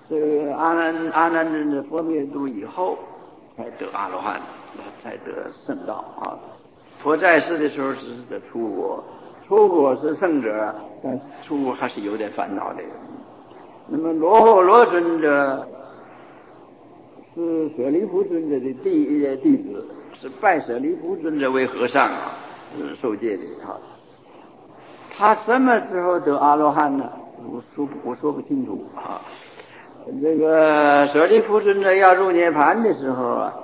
这个阿难尊者佛灭度以后才得阿罗汉，才得圣道啊。佛在世的时候只是得出国，出国是圣者，但是出国还是有点烦恼的。那么罗尊者是舍利弗尊者的弟子，是拜舍利弗尊者为和尚受戒的啊。他什么时候得阿罗汉呢？我说不清楚啊。这个舍利弗尊者要入涅盘的时候啊，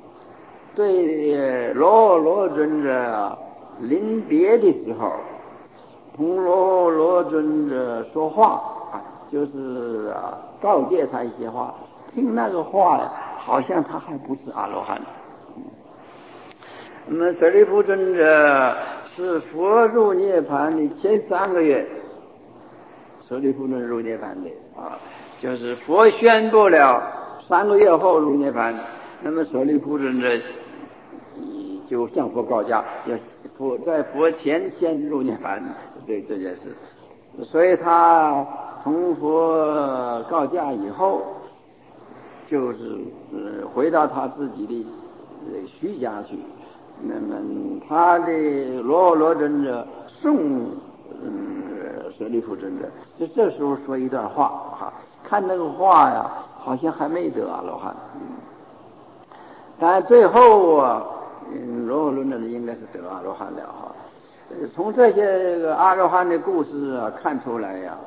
对罗尊者临别的时候，同罗尊者说话啊，就是告诫他一些话。听那个话呀，好像他还不是阿罗汉。那么舍利弗尊者是佛入涅盘的前3个月，舍利弗尊者入涅盘的啊，就是佛宣布了3个月后入涅盘，那么舍利弗尊者就向佛告假，要在佛前先入涅盘这件事，所以他从佛告假以后，就是回到他自己的徐家去。那么他的罗尊者送舍利弗尊者，就这时候说一段话啊，看那个话呀，好像还没得阿罗汉，但最后罗尊者应该是得阿罗汉了哈。从这些阿罗汉的故事啊看出来呀，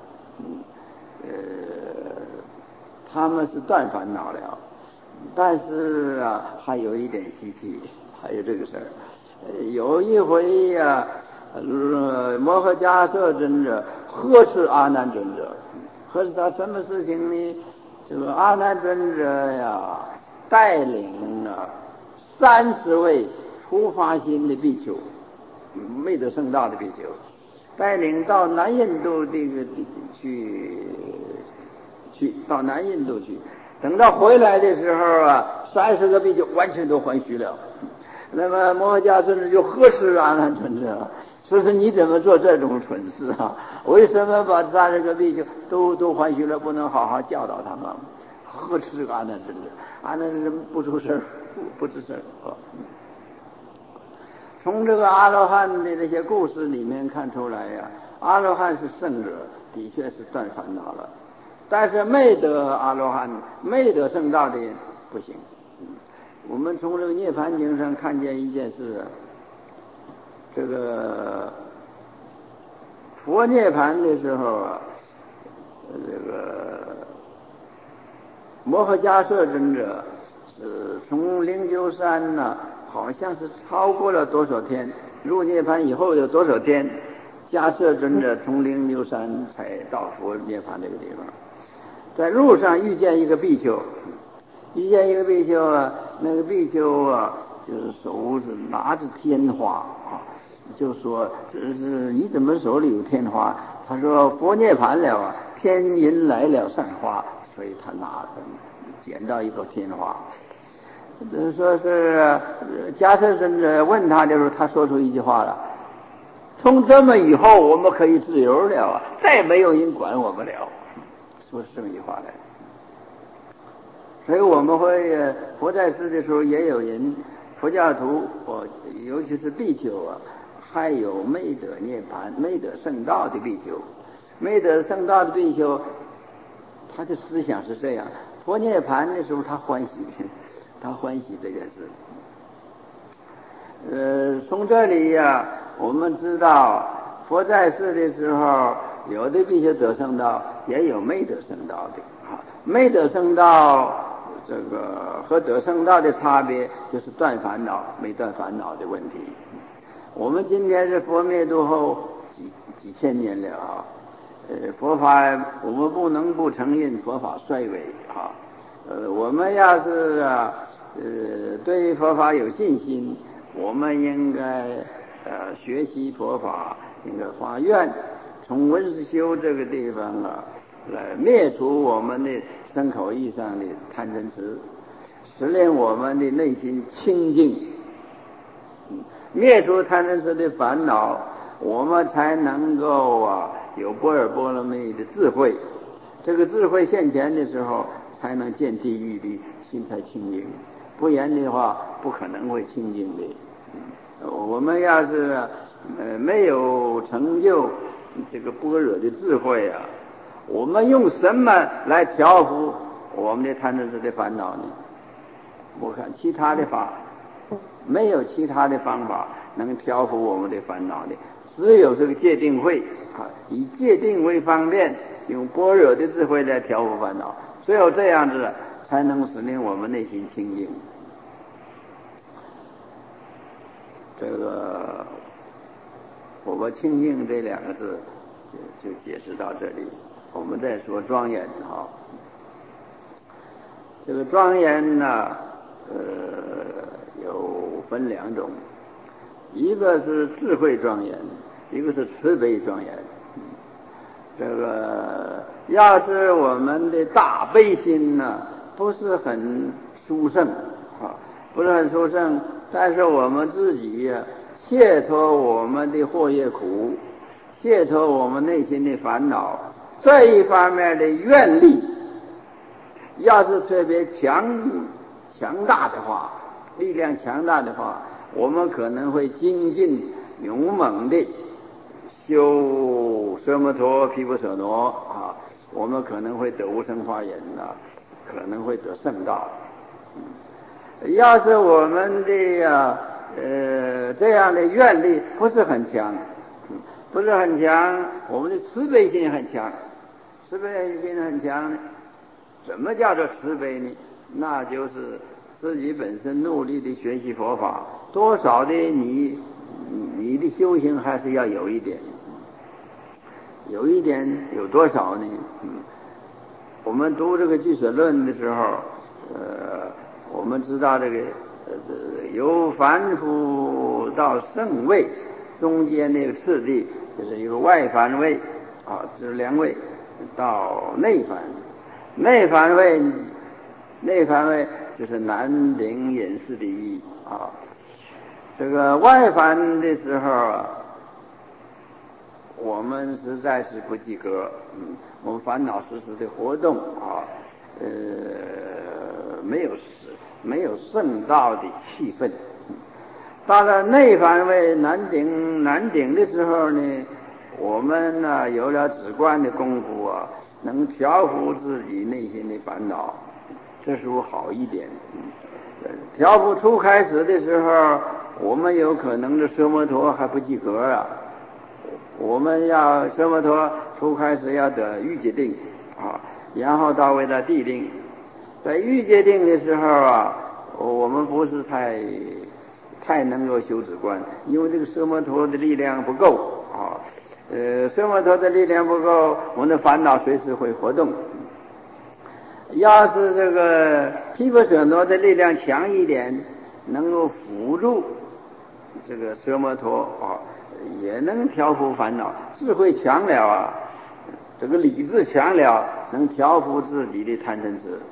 他们是断烦恼了，但是还有一点稀奇，还有这个事儿。有一回呀，摩诃迦叶尊者呵斥阿难尊者，呵斥他什么事情呢？这个阿难尊者呀，带领30位出发心的比丘，没得圣道的比丘，带领到南印度这个去到南印度去。等到回来的时候30个比丘完全都还虚了。那么摩诃迦尊者就呵斥阿难尊者，说是你怎么做这种蠢事啊？为什么把30个比丘都还虚了，不能好好教导他们？呵斥阿难尊者，阿难尊者不出声，不吱声啊。从这个阿罗汉的这些故事里面看出来呀，阿罗汉是圣者，的确是断烦恼了，但是没得阿罗汉、没得圣道的人不行。我们从这个涅盘经上看见一件事，这个佛涅盘的时候这个摩诃迦叶尊者是从灵鹫山好像是超过了多少天，入涅盘以后有多少天，迦叶尊者从灵鹫山才到佛涅盘这个地方。在路上遇见一个比丘，那个比丘就是手是拿着天花就说这是你怎么手里有天花？他说佛涅盘了天引来了善花，所以他捡到一个天花。说是迦叶尊者问他的时候，他说出一句话了：从这么以后，我们可以自由了再没有人管我们了。说是这么一句话来。所以我们会佛在世的时候，也有人佛教徒尤其是比丘还有没得涅盘、没得圣道的比丘。没得圣道的比丘，他的思想是这样：佛涅盘的时候，他欢喜这件事。从这里我们知道佛在世的时候，有的比丘得圣道，也有没得圣道的没得圣道这个和得圣道的差别就是断烦恼没断烦恼的问题。我们今天是佛灭度后几千年了佛法我们不能不承认佛法衰微我们要是对佛法有信心，我们应该学习佛法，应该发愿从文思修这个地方来灭除我们的身口意上的贪嗔痴，使令我们的内心清净，灭除贪嗔痴的烦恼，我们才能够有般若波罗蜜的智慧， 这个智慧现前的时候，才能见地狱的心才清净，不然的话不可能会清净的。我们要是没有成就这个般若的智慧啊，我们用什么来调伏我们的贪嗔痴的烦恼呢？我看其他的法，没有其他的方法能调伏我们的烦恼的，只有这个戒定慧啊，以戒定为方便，用般若的智慧来调伏烦恼，只有这样子才能使令我们内心清净。这个我把清净这两个字就解释到这里。我们再说庄严哈，这个庄严呢，有分两种，一个是智慧庄严，一个是慈悲庄严。这个要是我们的大悲心呢，不是很殊胜啊，不是很殊胜，但是我们自己解脱我们的祸业苦，解脱我们内心的烦恼，这一方面的愿力，要是特别强大的话，力量强大的话，我们可能会精进勇猛的修奢摩陀毗婆舍那啊，我们可能会得无生法忍啊，可能会得圣道。要是我们的这样的愿力不是很强，不是很强，我们的慈悲心很强，慈悲心很强呢。什么叫做慈悲呢？那就是自己本身努力的学习佛法，多少的你的修行还是要有一点，有多少呢？我们读这个俱舍论的时候，我们知道这个由凡夫到圣位中间那个次第，就是一个外凡位啊，这是两位到内凡。内凡位就是南顶隐士的意义啊。这个外凡的时候啊，我们实在是不及格，我们烦恼时时的活动啊，没有圣道的气氛。到了内凡位南顶的时候呢，我们呢有了止观的功夫啊，能调伏自己内心的烦恼，这时候好一点。调伏初开始的时候，我们有可能的奢摩陀还不及格啊。我们要奢摩陀初开始要得欲界定啊，然后到为了地定。在欲界定的时候啊，我们不是太能够修止观，因为这个奢摩陀的力量不够啊。奢摩陀的力量不够，我们的烦恼随时会活动。要是这个毗婆舍那的力量强一点，能够辅助这个奢摩陀啊，也能调伏烦恼。智慧强了啊，这个理智强了，能调伏自己的贪嗔痴。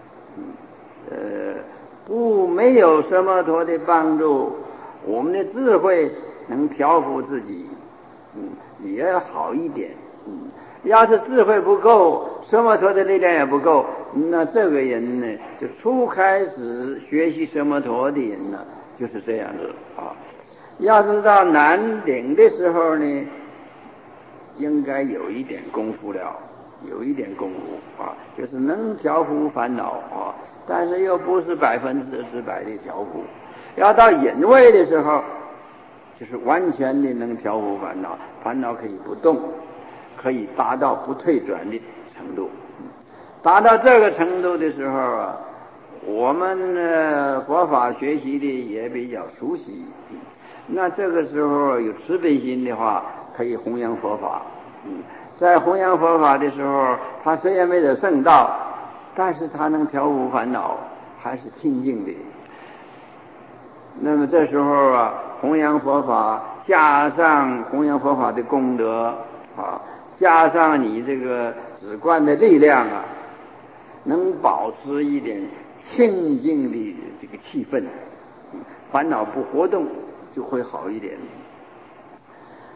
没有奢摩陀的帮助，我们的智慧能调伏自己，也要好一点。要是智慧不够，奢摩陀的力量也不够，那这个人呢，就初开始学习奢摩陀的人呢，就是这样子啊。要是到南顶的时候呢，应该有一点功夫了，有一点功夫啊，就是能调伏烦恼啊，但是又不是100%的调伏。要到隐位的时候，就是完全的能调伏烦恼，烦恼可以不动，可以达到不退转的程度。达到这个程度的时候啊，我们佛法学习的也比较熟悉。那这个时候有慈悲心的话，可以弘扬佛法。在弘扬佛法的时候，他虽然没有圣道，但是他能调伏烦恼，还是清净的。那么这时候啊，弘扬佛法，加上弘扬佛法的功德啊，加上你这个止观的力量啊，能保持一点清净的这个气氛，烦恼不活动就会好一点。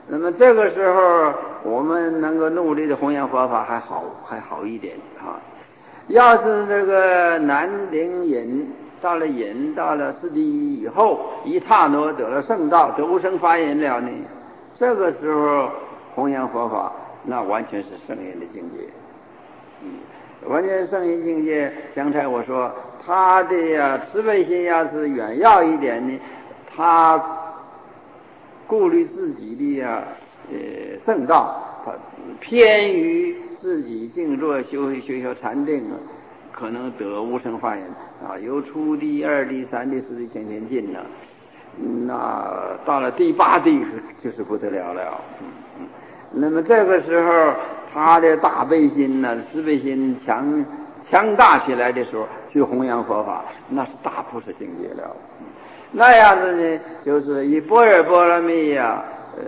那么这个时候我们能够努力的弘扬佛法还好一点啊。要是这个南顶隐到了四第一以后，一刹那得了圣道，得无生法忍了呢，这个时候弘扬佛法，那完全是圣人的境界。完全圣人境界，刚才我说他的慈悲心要是远要一点呢，他顾虑自己的圣道，他偏于自己静坐修禅定啊，可能得无生法忍啊，由初地、二地、三地、四地前进了，那到了第八地就是不得了了。那么这个时候他的大悲心呢，慈悲心强大起来的时候，去弘扬佛法，那是大菩萨境界了。那样子呢，就是以般若波罗蜜呀，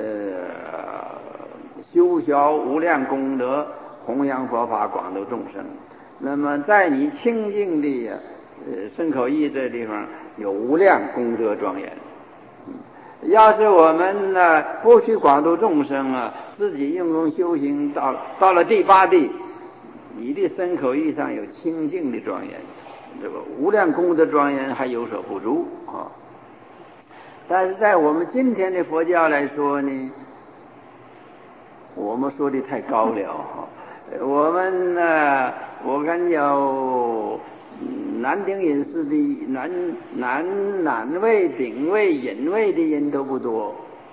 修小无量功德，弘扬佛法，广度众生。那么在你清净的身口意这地方，有无量功德庄严。要是我们呢不去广度众生啊，自己用功修行到了第八地，你的身口意上有清净的庄严，这个无量功德庄严还有所不足啊。但是在我们今天的佛教来说呢，我们说的太高了哈。我们呢，我看有南顶隐寺的南位、顶位、隐位的人都不多。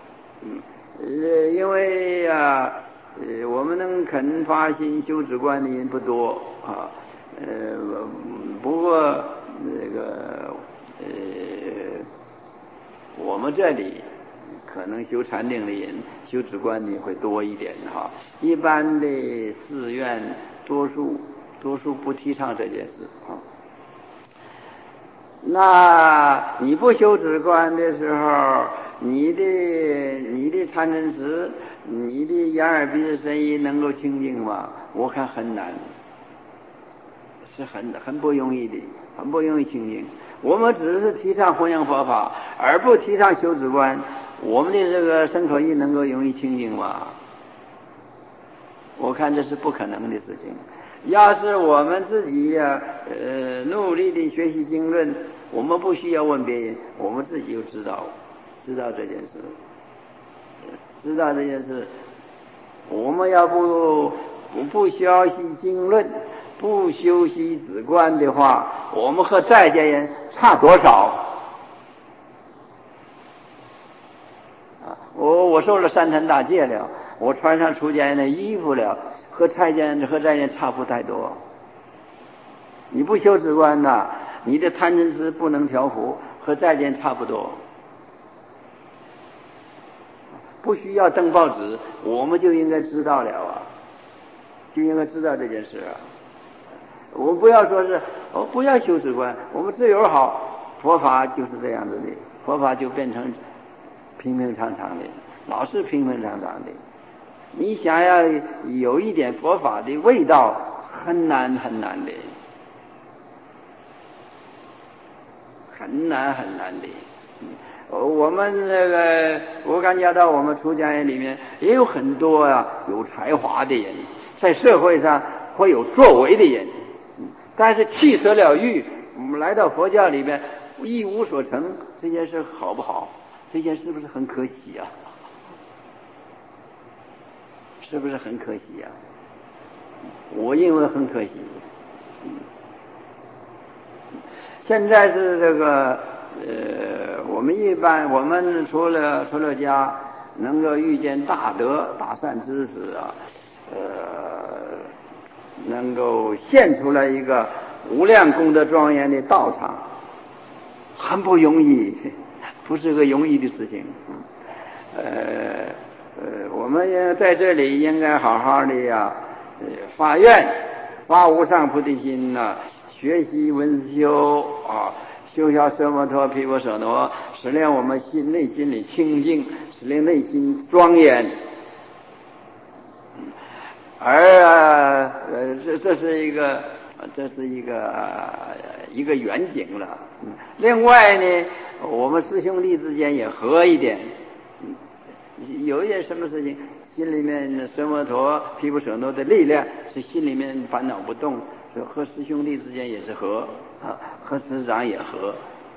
因为我们能肯发心修止观的人不多啊。不过这个我们这里可能修禅定的人、修止观的会多一点哈。一般的寺院多数不提倡这件事啊。那你不修止观的时候，你的贪嗔痴，你的眼耳鼻舌身意能够清净吗？我看很难，是很不容易的，很不容易清净。我们只是提倡弘扬佛法，而不提倡修止观，我们的这个身口意能够容易清净吗？我看这是不可能的事情。要是我们自己努力的学习经论，我们不需要问别人，我们自己就知道这件事，我们要不学习经论，不修习止观的话，我们和在家人差多少啊？我受了三坛大戒了，我穿上出家人的衣服了，和在家人差不太多。你不修止观呐，你的贪嗔痴不能调伏，和在家人差不多。不需要登报纸，我们就应该知道了啊，就应该知道这件事啊。我们不要说是不要修止观，我们自由好，佛法就是这样子的，佛法就变成平平常常的，老是平平常常的。你想要有一点佛法的味道，很难的，很难的。我们这个，我感觉到我们出家人里面也有很多有才华的人，在社会上会有作为的人，但是弃舍了欲，我们来到佛教里面一无所成，这件事好不好？这件事是不是很可惜啊？是不是很可惜啊？我认为很可惜。现在是这个我们除了家能够遇见大德大善知识啊，能够现出来一个无量功德庄严的道场，很不容易，不是个容易的事情。我们在这里应该好好的发愿，发无上菩提心呐，学习文思修啊，修下奢摩他毗婆舍那，使令我们内心里清净，使令内心庄严。而这是一个远景了。另外呢，我们师兄弟之间也合一点， 有一件什么事情，心里面舍摩陀、毗婆舍那的力量是心里面烦恼不动，所以和师兄弟之间也是和啊，和师长也和。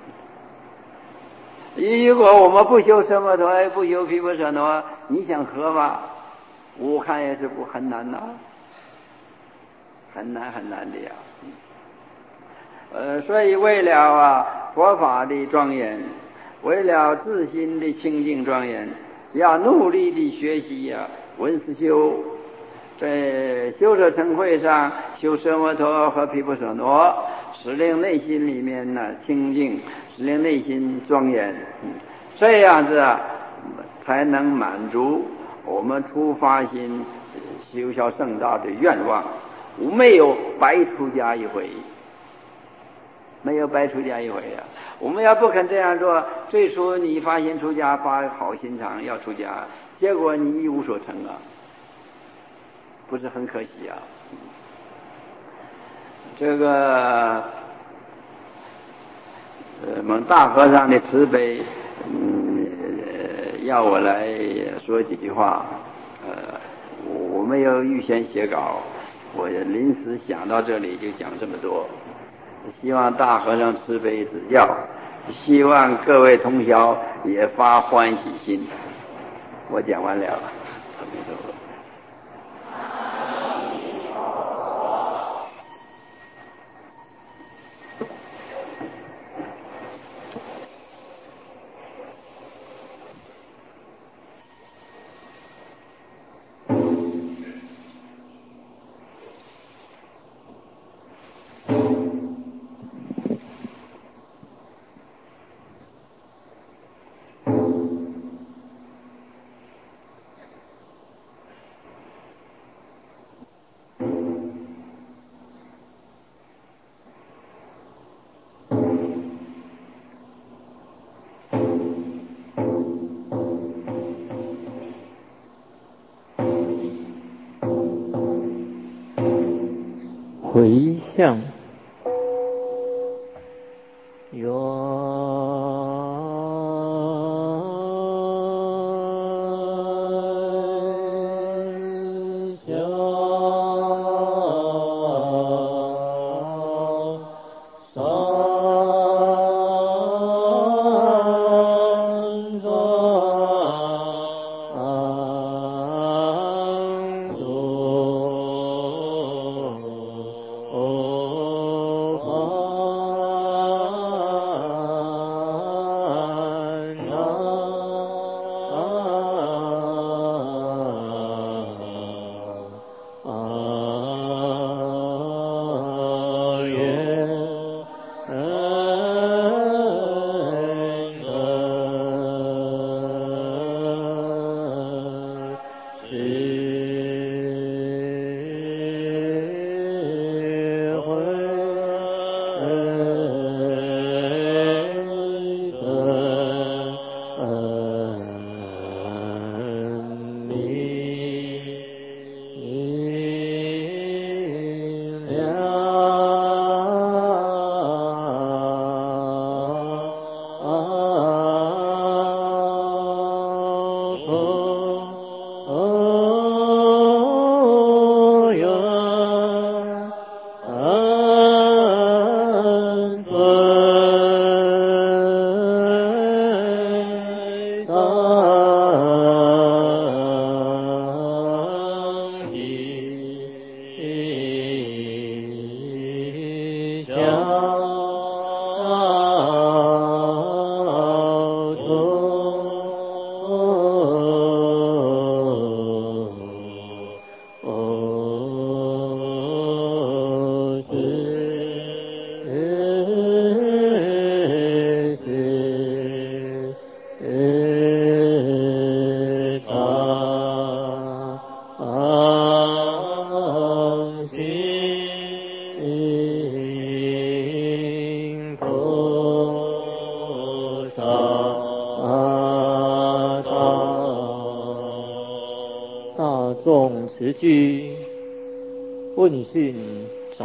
如果我们不修舍摩陀，不修毗婆舍那，你想和吗？我看也是很难呐，很难的呀。所以为了佛法的庄严，为了自心的清净庄严，要努力的学习闻思修，在修舍成会上修舍摩陀和毗婆舍那，使令内心里面清净，使令内心庄严，这样子才能满足我们出发心修效圣道的愿望。我没有白出家一回，没有白出家一回呀！我们要不肯这样做，最初你发心出家，发好心肠要出家，结果你一无所成啊，不是很可惜啊？这个蒙大和尚的慈悲，要我来说几句话。我没有预先写稿，我临时想到这里就讲这么多。希望大和尚慈悲指教，希望各位同学也发欢喜心。我讲完了。 回向十句问讯善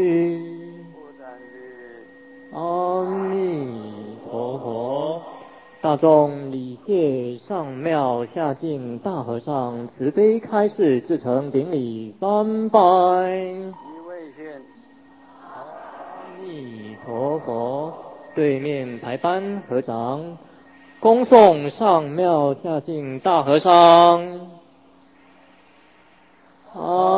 举，阿弥陀佛， 大众礼谢上庙下敬大和尚慈悲开示，至诚顶礼三拜。 一位先， 阿弥陀佛。对面排班合掌，恭送上庙下敬大和尚。阿